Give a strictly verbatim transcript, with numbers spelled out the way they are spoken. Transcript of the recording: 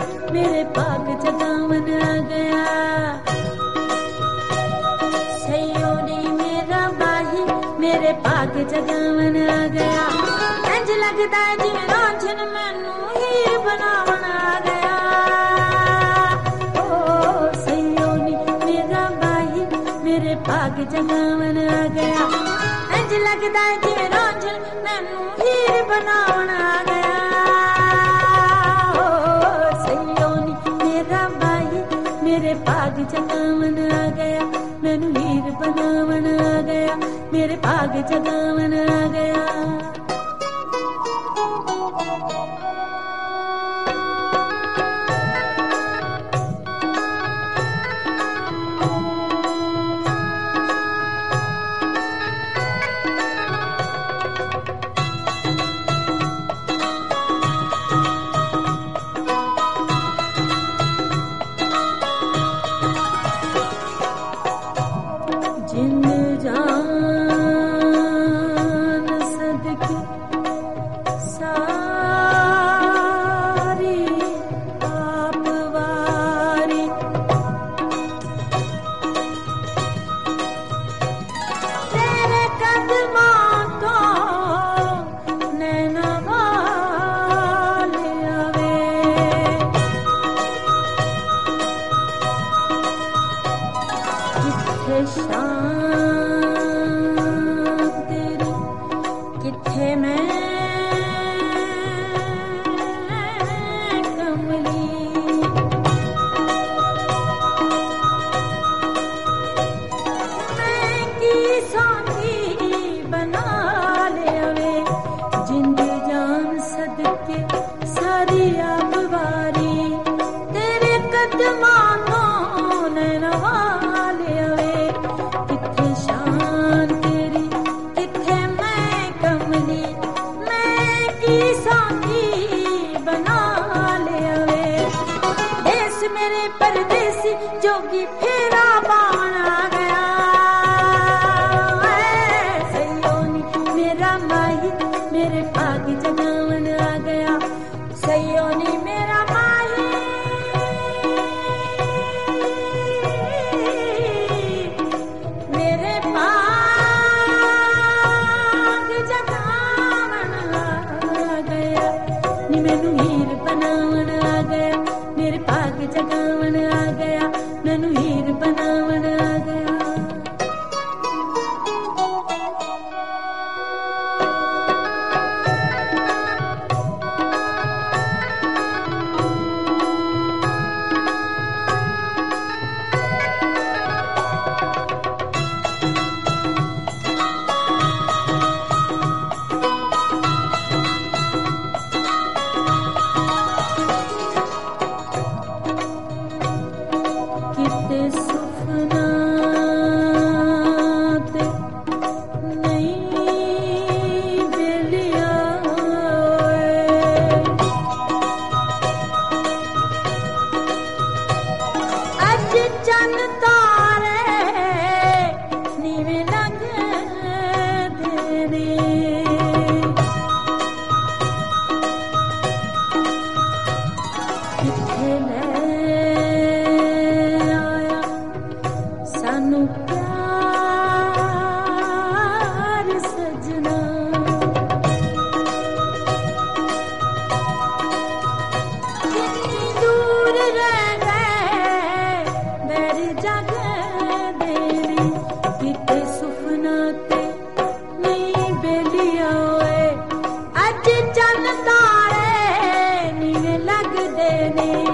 मेरे भाग जगावन आ गया। सैयो नी मेरा बाही मेरे भाग जगावन आ गया। इंज लगदा जिवें रांझन मैनू हीर बनावन आ गया। ओ सैयो नी मेरा बाही मेरे भाग जगावन आ गया। इंज लगदा जिवें रांझन मैनू हीर बनावन आ गया। मेरे भाग जगावन आ गया, मैनू हीर बनावन आ गया। मेरे भाग जगावन आ गया। जिंद जान सदके सारी आप वारी। तेरे कदमां तो नैना वाले आवे। जिथे शाम तेरी किथे मैं कमली। मैं की सांगी बना ले आवे। जिंद जान सदके सारी आप वारी। तेरे कदमां तो नैना वाले आवे। किथे शान तेरी किथे मैं कमली। मैं की सांगी बना ले आवे। देश मेरे परदेसी जोगी फेरा पावन आ गया। सैयो नी मेरा माही मेरे भाग जगावन आ गया। सैयो नी मेरा माही मेरे भाग जगावन आ गया। नी मैनू हीर बनावन आ गया। मेरे भाग जगावन आ गया। मैनू हीर बनावन आ गया। किते सुफना ते नहीं बेलिया होए। अज चन्न तारे नीवें लगदे ने। किथे ले सानू प्यार सजना। कितनी दूर रह गए बैर जग देनी। किते सुफना ते नहीं बेलिया होए। अज चन्न तारे नीवें लगदे ने।